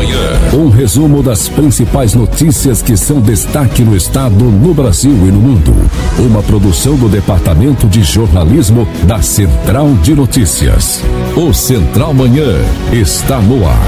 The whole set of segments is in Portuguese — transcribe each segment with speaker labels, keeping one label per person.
Speaker 1: Manhã. Um resumo das principais notícias que são destaque no estado, no Brasil e no mundo. Uma produção do Departamento de Jornalismo da Central de Notícias. O Central Manhã está no ar.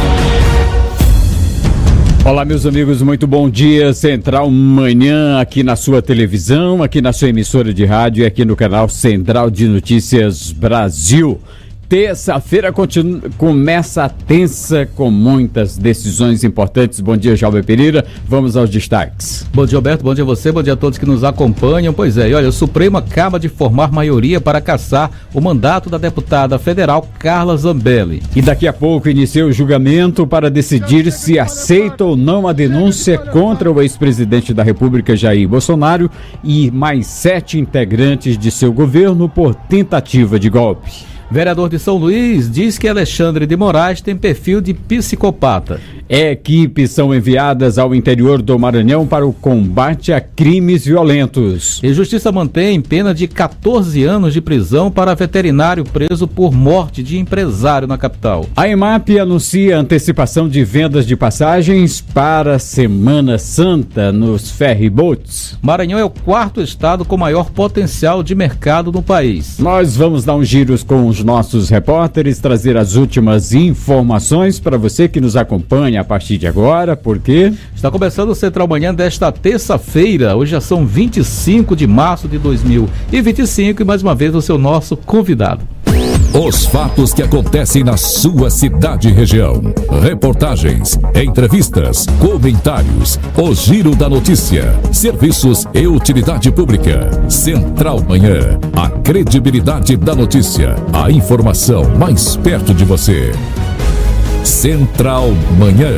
Speaker 2: Olá, meus amigos, muito bom dia. Central Manhã aqui na sua televisão, aqui na sua emissora de rádio e aqui no canal Central de Notícias Brasil. Terça-feira começa tensa com muitas decisões importantes. Bom dia, Jalber Pereira. Vamos aos destaques.
Speaker 3: Bom dia, Alberto. Bom dia a você. Bom dia a todos que nos acompanham. Pois é, e olha, o Supremo acaba de formar maioria para cassar o mandato da deputada federal Carla Zambelli.
Speaker 2: E daqui a pouco inicia o julgamento para decidir se aceita ou não a denúncia contra o ex-presidente da República, Jair Bolsonaro, e mais 7 integrantes de seu governo por tentativa de golpe.
Speaker 3: Vereador de São Luís diz que Alexandre de Moraes tem perfil de psicopata.
Speaker 2: Equipes são enviadas ao interior do Maranhão para o combate a crimes violentos.
Speaker 3: E Justiça mantém pena de 14 anos de prisão para veterinário preso por morte de empresário na capital.
Speaker 2: A EMAP anuncia antecipação de vendas de passagens para Semana Santa nos ferryboats.
Speaker 3: Maranhão é o 4º estado com maior potencial de mercado no país.
Speaker 2: Nós vamos dar uns giros com os nossos repórteres, trazer as últimas informações para você que nos acompanha a partir de agora, porque
Speaker 3: está começando o Central Manhã desta terça-feira. Hoje já são 25 de março de 2025 e mais uma vez você é o nosso convidado.
Speaker 1: Os fatos que acontecem na sua cidade e região. Reportagens, entrevistas, comentários. O Giro da Notícia. Serviços e utilidade pública. Central Manhã. A credibilidade da notícia. A informação mais perto de você. Central Manhã.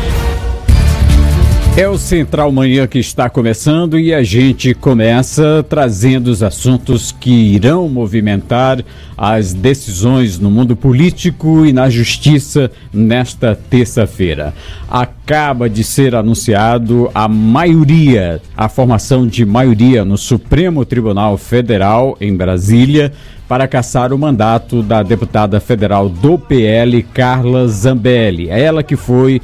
Speaker 2: É o Central Manhã que está começando e a gente começa trazendo os assuntos que irão movimentar as decisões no mundo político e na justiça nesta terça-feira. Acaba de ser anunciado a formação de maioria no Supremo Tribunal Federal em Brasília para cassar o mandato da deputada federal do PL, Carla Zambelli. É ela que foi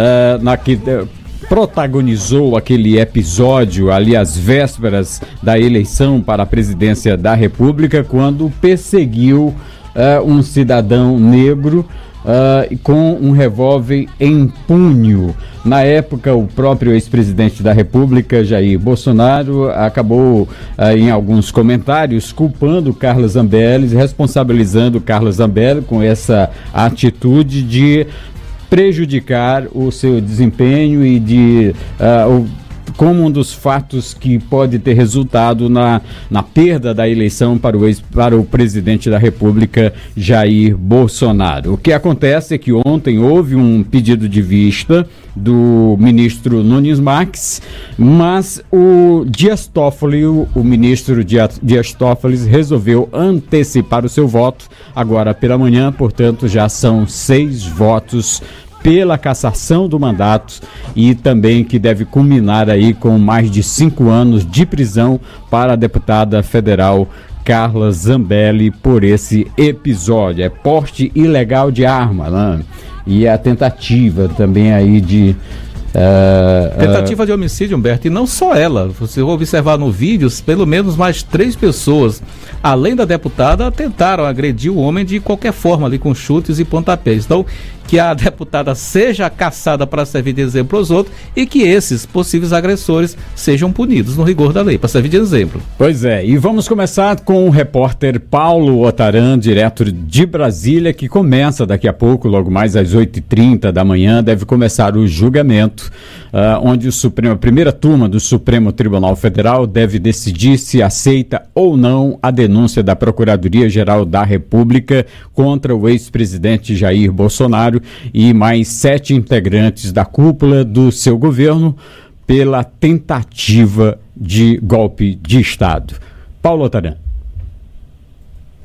Speaker 2: protagonizou aquele episódio ali às vésperas da eleição para a presidência da República, quando perseguiu um cidadão negro com um revólver em punho. Na época, o próprio ex-presidente da República, Jair Bolsonaro, acabou em alguns comentários culpando Carla Zambelli, responsabilizando Carla Zambelli com essa atitude de prejudicar o seu desempenho e como um dos fatos que pode ter resultado na perda da eleição para o presidente da República, Jair Bolsonaro. O que acontece é que ontem houve um pedido de vista do ministro Nunes Marques, mas o ministro Dias Toffoli resolveu antecipar o seu voto agora pela manhã, portanto já são 6 votos pela cassação do mandato e também que deve culminar aí com mais de 5 anos de prisão para a deputada federal Carla Zambelli por esse episódio. É porte ilegal de arma, né? E a tentativa também aí de
Speaker 3: tentativa de homicídio, Humberto, e não só ela. Você vai observar no vídeo, pelo menos mais 3 pessoas, além da deputada, tentaram agredir o homem de qualquer forma ali, com chutes e pontapés. Então, que a deputada seja caçada para servir de exemplo aos outros e que esses possíveis agressores sejam punidos no rigor da lei, para servir de exemplo.
Speaker 2: Pois é, e vamos começar com o repórter Paulo Otaran, direto de Brasília, que começa daqui a pouco, logo mais às 8h30 da manhã, deve começar o julgamento, onde a primeira turma do Supremo Tribunal Federal deve decidir se aceita ou não a denúncia da Procuradoria-Geral da República contra o ex-presidente Jair Bolsonaro e mais 7 integrantes da cúpula do seu governo pela tentativa de golpe de Estado. Paulo Otaran.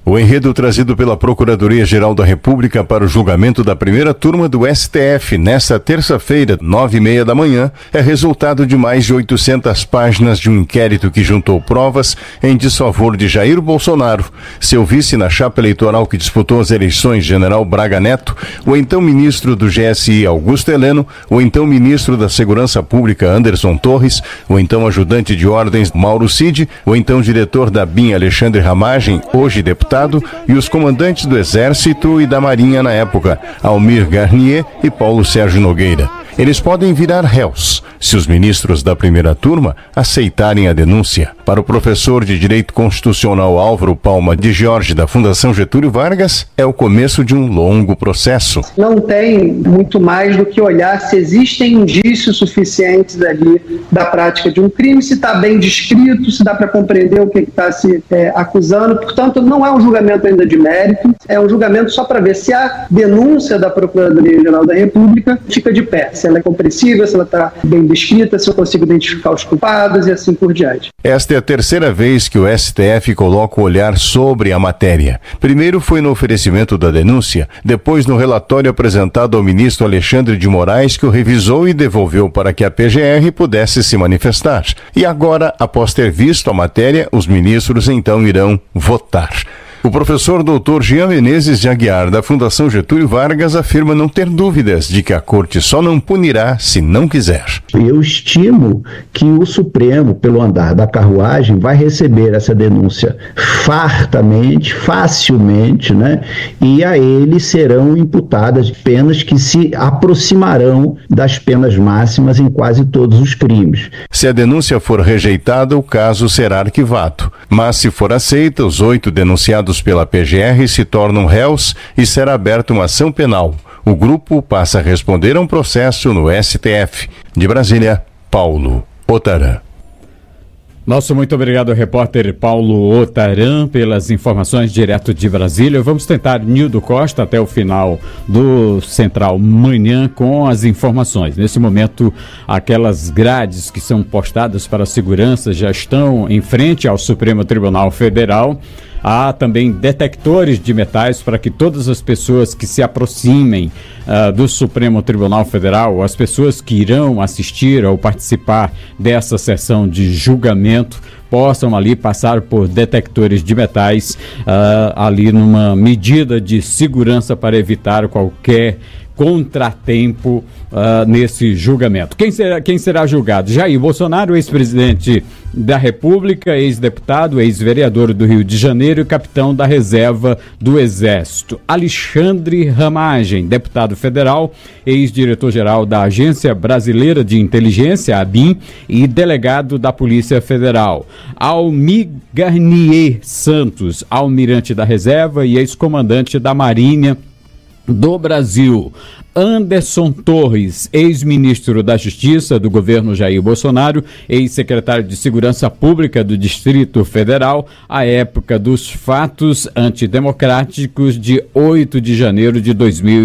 Speaker 4: O enredo trazido pela Procuradoria-Geral da República para o julgamento da primeira turma do STF nesta terça-feira, 9h30 da manhã, é resultado de mais de 800 páginas de um inquérito que juntou provas em desfavor de Jair Bolsonaro, seu vice na chapa eleitoral que disputou as eleições, General Braga Neto, o então ministro do GSI, Augusto Heleno, o então ministro da Segurança Pública, Anderson Torres, o então ajudante de ordens, Mauro Cid, o então diretor da BIM, Alexandre Ramagem, hoje deputado, e os comandantes do Exército e da Marinha na época, Almir Garnier e Paulo Sérgio Nogueira. Eles podem virar réus se os ministros da primeira turma aceitarem a denúncia. Para o professor de Direito Constitucional Álvaro Palma de Jorge, da Fundação Getúlio Vargas, é o começo de um longo processo.
Speaker 5: Não tem muito mais do que olhar se existem indícios suficientes ali da prática de um crime, se está bem descrito, se dá para compreender o que está se acusando. Portanto, não é um julgamento ainda de mérito, é um julgamento só para ver se a denúncia da Procuradoria-Geral da República fica de pé, se ela é compreensível, se ela está bem descrita, se eu consigo identificar os culpados e assim por diante.
Speaker 4: Esta é a terceira vez que o STF coloca o olhar sobre a matéria. Primeiro foi no oferecimento da denúncia, depois no relatório apresentado ao ministro Alexandre de Moraes, que o revisou e devolveu para que a PGR pudesse se manifestar. E agora, após ter visto a matéria, os ministros então irão votar. O professor Dr. Jean Menezes de Aguiar, da Fundação Getúlio Vargas, afirma não ter dúvidas de que a Corte só não punirá se não quiser.
Speaker 6: Eu estimo que o Supremo, pelo andar da carruagem, vai receber essa denúncia fartamente, facilmente, né? E a ele serão imputadas penas que se aproximarão das penas máximas em quase todos os crimes.
Speaker 4: Se a denúncia for rejeitada, o caso será arquivado. Mas se for aceita, os 8 denunciados pela PGR se tornam réus e será aberta uma ação penal. O grupo passa a responder a um processo no STF. De Brasília, Paulo Otaran.
Speaker 2: Nosso muito obrigado, repórter Paulo Otaran, pelas informações direto de Brasília. Vamos tentar Nildo Costa até o final do Central Manhã com as informações. Nesse momento, aquelas grades que são postadas para a segurança já estão em frente ao Supremo Tribunal Federal. Há também detectores de metais para que todas as pessoas que se aproximem do Supremo Tribunal Federal, as pessoas que irão assistir ou participar dessa sessão de julgamento, possam ali passar por detectores de metais, ali numa medida de segurança para evitar qualquer contratempo nesse julgamento. Quem será julgado? Jair Bolsonaro, ex-presidente da República, ex-deputado, ex-vereador do Rio de Janeiro e capitão da reserva do Exército. Alexandre Ramagem, deputado federal, ex-diretor-geral da Agência Brasileira de Inteligência, ABIN, e delegado da Polícia Federal. Almir Garnier Santos, almirante da reserva e ex-comandante da Marinha do Brasil. Anderson Torres, ex-ministro da Justiça do governo Jair Bolsonaro, ex-secretário de Segurança Pública do Distrito Federal, à época dos fatos antidemocráticos de 8 de janeiro de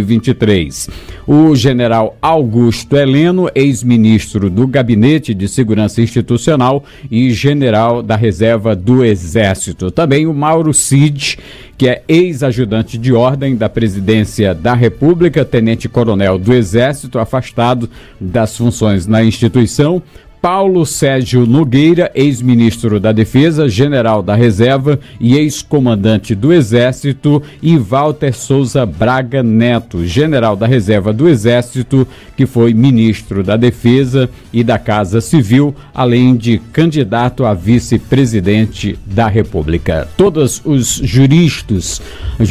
Speaker 2: 2023. O general Augusto Heleno, ex-ministro do Gabinete de Segurança Institucional e general da Reserva do Exército. Também o Mauro Cid, que é ex-ajudante de ordem da Presidência da República, tenente-coronel do Exército, afastado das funções na instituição. Paulo Sérgio Nogueira, ex-ministro da Defesa, general da Reserva e ex-comandante do Exército, e Walter Souza Braga Neto, general da Reserva do Exército, que foi ministro da Defesa e da Casa Civil, além de candidato a vice-presidente da República. Todos os juristas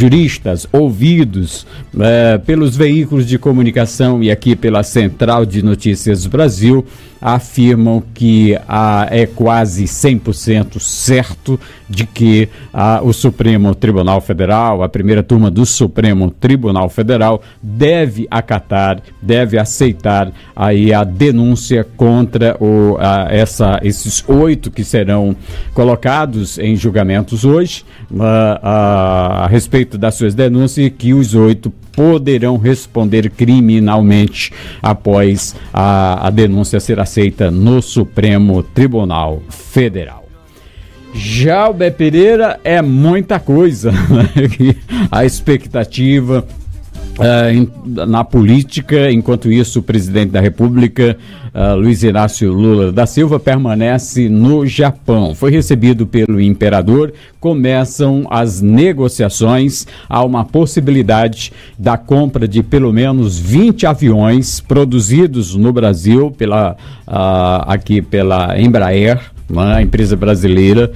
Speaker 2: ouvidos pelos veículos de comunicação e aqui pela Central de Notícias Brasil afirmam que é quase 100% certo de que o Supremo Tribunal Federal, a primeira turma do Supremo Tribunal Federal, deve aceitar aí a denúncia contra esses 8 que serão colocados em julgamentos hoje, a respeito das suas denúncias, e que os 8 poderão responder criminalmente após a denúncia ser aceita no Supremo Tribunal Federal. Já o Bé Pereira é muita coisa, né? A expectativa na política. Enquanto isso, o presidente da República, Luiz Inácio Lula da Silva, permanece no Japão. Foi recebido pelo imperador. Começam as negociações. Há uma possibilidade da compra de pelo menos 20 aviões produzidos no Brasil aqui pela Embraer, uma empresa brasileira,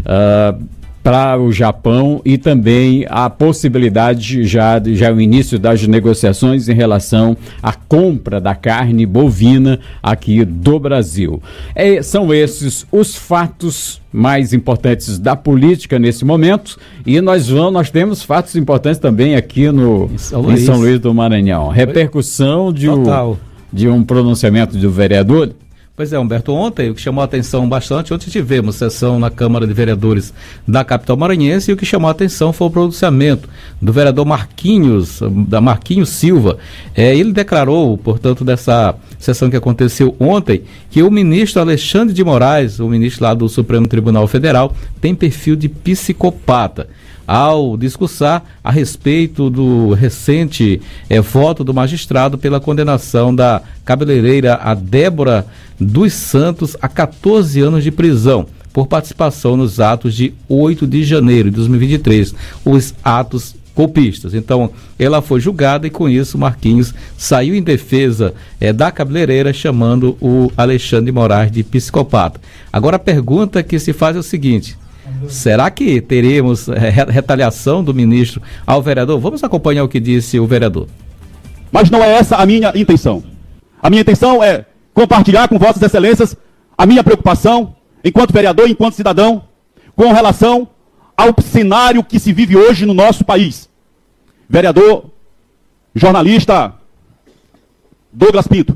Speaker 2: para o Japão, e também a possibilidade, já o início das negociações em relação à compra da carne bovina aqui do Brasil. São esses os fatos mais importantes da política nesse momento, e nós temos fatos importantes também aqui em São Luís do Maranhão. Repercussão de um pronunciamento do vereador.
Speaker 3: Pois é, Humberto, ontem o que chamou a atenção bastante, ontem tivemos sessão na Câmara de Vereadores da capital maranhense, e o que chamou a atenção foi o pronunciamento do vereador Marquinhos Silva. Ele declarou, portanto, dessa sessão que aconteceu ontem, que o ministro Alexandre de Moraes, o ministro lá do Supremo Tribunal Federal, tem perfil de psicopata. Ao discursar a respeito do recente voto do magistrado pela condenação da cabeleireira a Débora dos Santos a 14 anos de prisão por participação nos atos de 8 de janeiro de 2023, os atos golpistas. Então, ela foi julgada, e com isso Marquinhos saiu em defesa da cabeleireira, chamando o Alexandre de Moraes de psicopata. Agora a pergunta que se faz é o seguinte: será que teremos retaliação do ministro ao vereador? Vamos acompanhar o que disse o vereador.
Speaker 7: Mas não é essa a minha intenção. A minha intenção é compartilhar com vossas excelências a minha preocupação, enquanto vereador, enquanto cidadão, com relação ao cenário que se vive hoje no nosso país. Vereador, jornalista Douglas Pinto,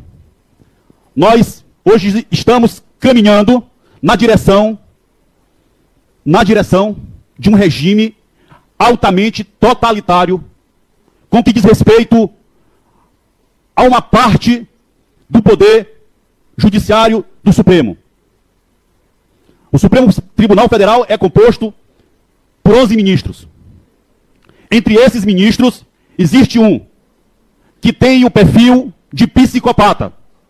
Speaker 7: nós hoje estamos caminhando na direção de um regime altamente totalitário, com que diz respeito a uma parte do poder judiciário do Supremo. O Supremo Tribunal Federal é composto por 11 ministros. Entre esses ministros, existe um que tem o perfil de psicopata.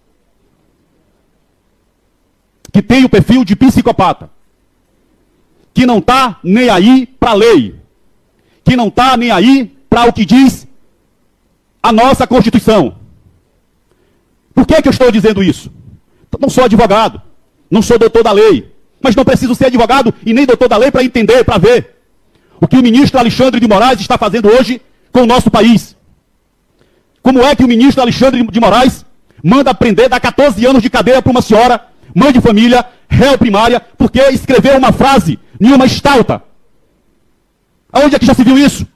Speaker 7: Que não está nem aí para a lei, que não está nem aí para o que diz a nossa Constituição. Por que eu estou dizendo isso? Não sou advogado, não sou doutor da lei, mas não preciso ser advogado e nem doutor da lei para entender, para ver o que o ministro Alexandre de Moraes está fazendo hoje com o nosso país. Como é que o ministro Alexandre de Moraes manda prender, dá 14 anos de cadeia para uma senhora, mãe de família, réu primária, porque escreveu uma frase em uma estalta? Aonde é que já se viu isso?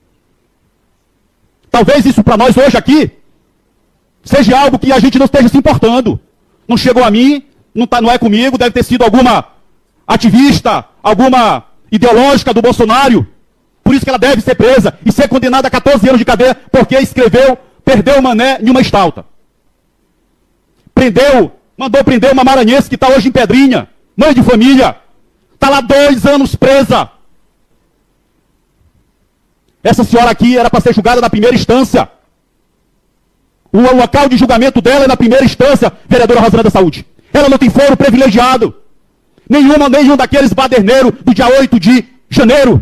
Speaker 7: Talvez isso para nós hoje aqui seja algo que a gente não esteja se importando. Não chegou a mim, não é comigo, deve ter sido alguma ativista, alguma ideológica do Bolsonaro. Por isso que ela deve ser presa e ser condenada a 14 anos de cadeia, porque perdeu o mané em uma estalta. Mandou prender uma maranhense que está hoje em Pedrinha, mãe de família. Está lá 2 anos presa. Essa senhora aqui era para ser julgada na primeira instância. O local de julgamento dela é na primeira instância, vereadora Rosana da Saúde. Ela não tem foro privilegiado. Nenhum daqueles baderneiros do dia 8 de janeiro.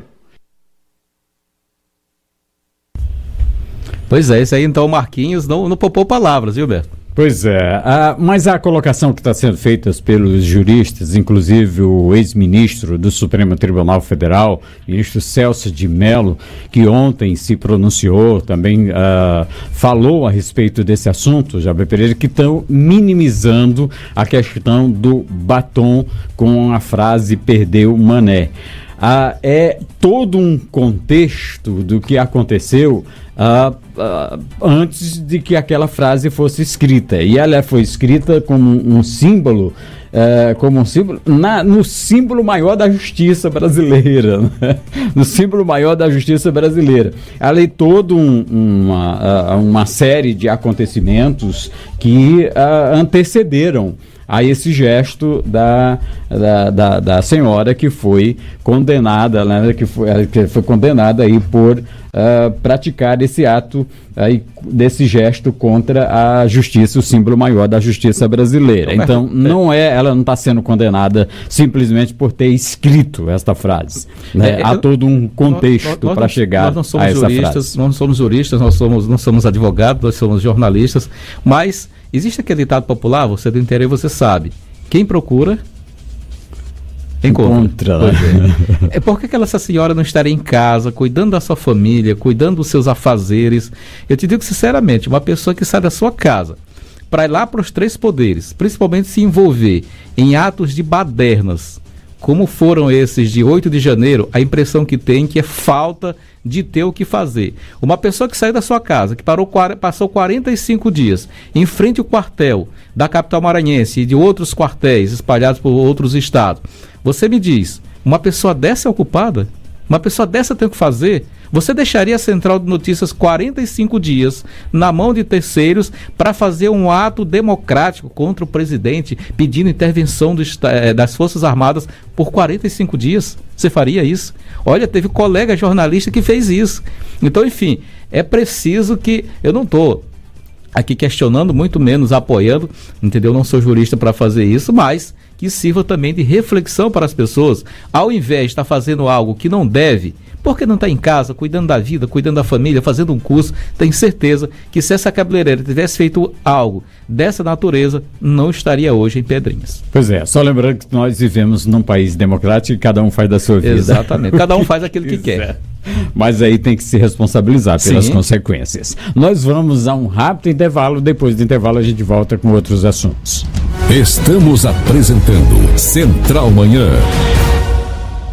Speaker 3: Pois é, esse aí então o Marquinhos não poupou palavras, viu, Beto?
Speaker 2: Pois é, mas a colocação que está sendo feita pelos juristas, inclusive o ex-ministro do Supremo Tribunal Federal, ministro Celso de Mello, que ontem se pronunciou, também falou a respeito desse assunto, Jaber Pereira, que estão minimizando a questão do batom com a frase "perdeu mané". É todo um contexto do que aconteceu antes de que aquela frase fosse escrita. E ela foi escrita como um símbolo como um símbolo, no símbolo maior da justiça brasileira, né? No símbolo maior da justiça brasileira. Ali toda uma série de acontecimentos que antecederam a esse gesto da senhora que foi condenada, né, que foi condenada aí por praticar esse ato aí, desse gesto contra a justiça, o símbolo maior da justiça brasileira. Então, ela não está sendo condenada simplesmente por ter escrito esta frase. Né? Há todo um contexto para chegar a essa frase.
Speaker 3: Nós não somos juristas, não somos advogados, nós somos jornalistas, mas existe aquele ditado popular, você do interior você sabe, quem procura encontra. É por que essa senhora não estaria em casa, cuidando da sua família, cuidando dos seus afazeres? Eu te digo sinceramente, uma pessoa que sai da sua casa para ir lá para os 3 poderes, principalmente se envolver em atos de badernas, como foram esses de 8 de janeiro, a impressão que tem que é falta de ter o que fazer. Uma pessoa que saiu da sua casa, que passou 45 dias em frente ao quartel da capital maranhense e de outros quartéis espalhados por outros estados, você me diz, uma pessoa dessa é ocupada? Uma pessoa dessa tem o que fazer? Você deixaria a Central de Notícias 45 dias na mão de terceiros para fazer um ato democrático contra o presidente, pedindo intervenção das Forças Armadas por 45 dias? Você faria isso? Olha, teve colega jornalista que fez isso. Então, enfim, é preciso que... Eu não estou aqui questionando, muito menos apoiando, entendeu? Não sou jurista para fazer isso, mas que sirva também de reflexão para as pessoas. Ao invés de estar fazendo algo que não deve, por que não está em casa, cuidando da vida, cuidando da família, fazendo um curso? Tenho certeza que se essa cabeleireira tivesse feito algo dessa natureza, não estaria hoje em Pedrinhas.
Speaker 2: Pois é, só lembrando que nós vivemos num país democrático e cada um faz da sua vida.
Speaker 3: Exatamente, cada um faz aquilo que quer.
Speaker 2: Mas aí tem que se responsabilizar pelas consequências. Nós vamos a um rápido intervalo, depois do intervalo a gente volta com outros assuntos.
Speaker 1: Estamos apresentando Central Manhã.